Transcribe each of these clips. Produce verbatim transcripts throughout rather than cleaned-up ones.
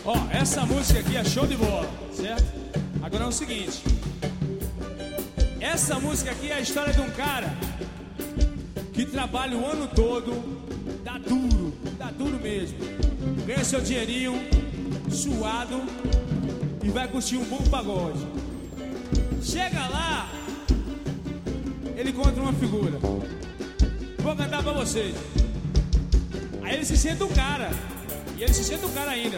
Ó, essa música aqui é show de bola, certo? Agora é o seguinte. Essa música aqui é a história de um cara que trabalha o ano todo, dá duro, dá duro mesmo. Ganha seu dinheirinho, suado, e vai curtir um bom pagode. Chega lá, ele encontra uma figura. Vou cantar pra vocês. Aí ele se sente um cara, e ele se sente um cara ainda.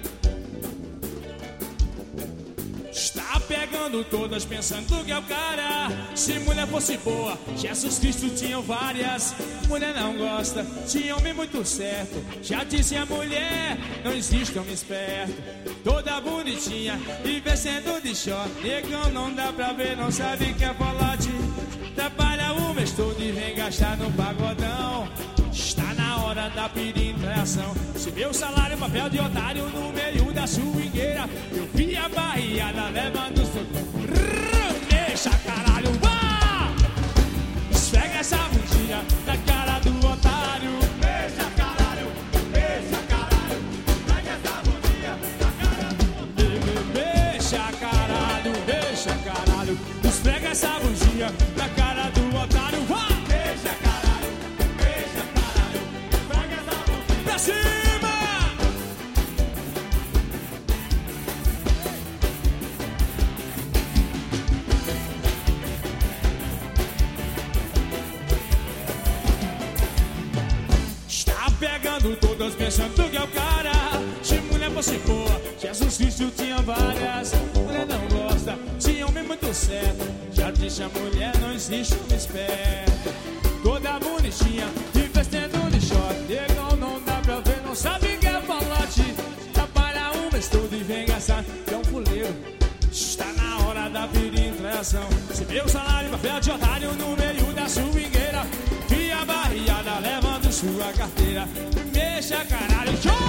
Está pegando todas pensando que é o cara. Se mulher fosse boa, Jesus Cristo tinha várias. Mulher não gosta, tinha homem muito certo. Já disse a mulher, não existe homem esperto. Toda bonitinha e vestendo de short. Negão não dá pra ver, não sabe que é volante. Trabalha o mês todo e vem gastar no pagodão. Está na hora da penetração. Se meu salário é papel de otário no meio da swingueira, eu vi a barriada levando o seu. Mexa caralho, vá! Esfrega essa bundinha na cara do otário. Mexa caralho, mexa caralho. Esfrega essa bundinha na cara do otário. Mexa caralho, mexa caralho. Esfrega essa bundinha na cara do otário, vá! Mexa caralho, mexa caralho. Esfrega essa bundinha pra cima! Está pegando todas pensando que é o cara. Se mulher fosse boa, Jesus Cristo tinha várias. Mulher não gosta, tinha homem muito certo. Já disse a mulher, não existe um esperto. Toda bonitinha e vestendo de short. Negão não dá pra ver, não sabe que é falote. Trabalha um mês todo e vem gastar, que é um fuleiro. Está na hora da penetração. Se meu salário papel de otário no meio da swingueira, vi a barriada levando sua carteira. Mexa caralho, show!